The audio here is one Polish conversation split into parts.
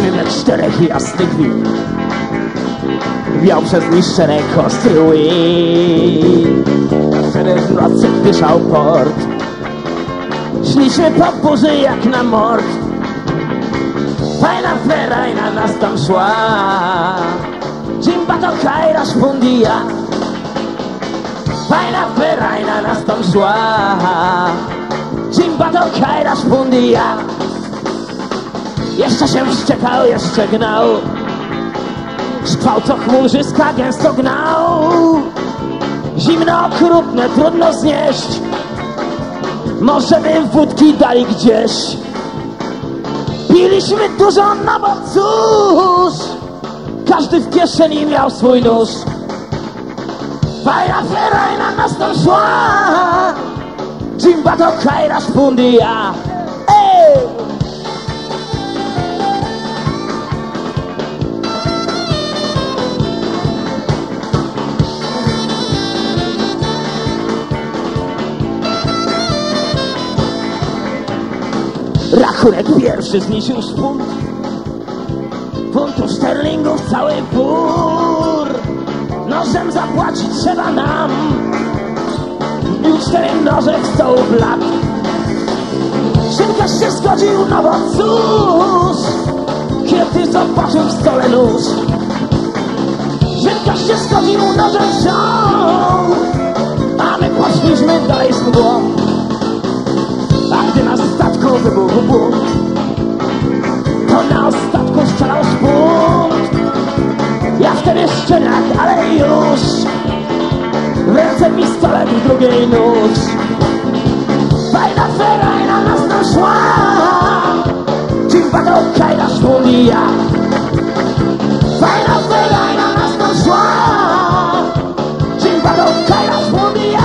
Szliśmy we 4 jasnych win. Wiał przez niszczone kostry wind. Wtedy w nocy dyszał port. Szliśmy po burzy jak na mord. Fajna ferajna nas tam szła. Jimba to Kajra Szpundia. Fajna ferajna nas tam szła. Jimba to Kajra Szpundia. Jeszcze się wściekał, jeszcze gnał. Szkwał co chmurzyska gęsto gnał. Zimno, okrutne, trudno znieść. Może by wódki dali gdzieś. Piliśmy dużo, no bo cóż, każdy w kieszeni miał swój nóż. Fajna ferajna nas tam szła. Jimba to Kajra Szpundia. Rachunek pierwszy zniesił szpunt. Funtu szterlingów cały pór. Nożem zapłacić trzeba nam. I 4 noże w stołów lat. Szynkarz się zgodził, no bo cóż, kiedy zobaczył w stole nóż. Szynkarz się zgodził, nożem wziął. A my poszliśmy dalej z mgłą. A gdy na statku wybuchł bunt, to na ostatku strzelał szpunt. Ja wtedy szczeniak, ale już w ręce pistolet, w drugiej nóż. Fajna ferajna nas tam szła. Jimba to Kajra Szpundia. Fajna ferajna nas tam szła. Jimba to Kajra Szpundia.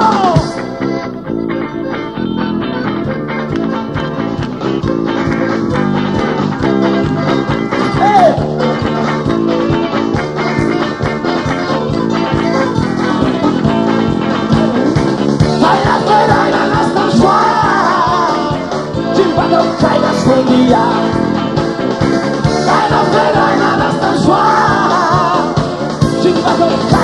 Kajra Szpundia. Fajna ferajna nas tam szła. Jimba to